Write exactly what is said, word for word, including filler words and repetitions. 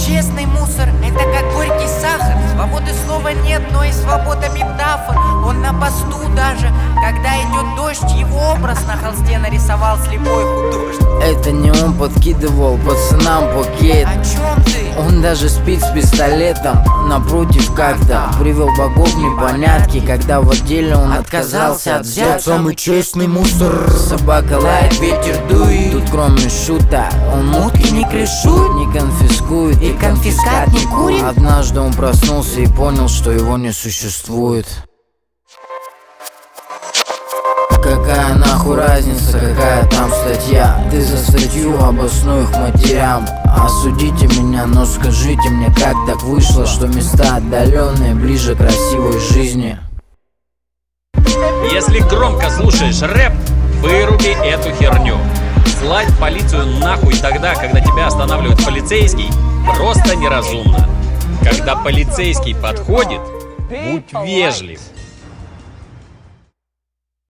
честный мусор, это как горький сахар. Свободы слова нет, но и свобода метафор. Он на посту даже, когда идет дождь, его образ на холсте нарисовал слепой художник. Это не он подкидывал пацанам пакет. О чем ты? Он даже спит с пистолетом напротив как-то. Привел богов непонятки, когда в отделе он отказался от взяток. Самый честный мусор. Собака лает, ветер дует. Тут кроме шута он мутки не крышует, не конфискует И конфискат не курит. Однажды он проснулся и понял, что его не существует. Какая нахуй разница, какая там статья? Ты за статью обоснуй их матерям. Осудите меня, но скажите мне, как так вышло, что места отдаленные ближе к красивой жизни? Если громко слушаешь рэп, выруби эту херню. Слать полицию нахуй тогда, когда тебя останавливает полицейский, просто неразумно. Когда полицейский подходит, будь вежлив.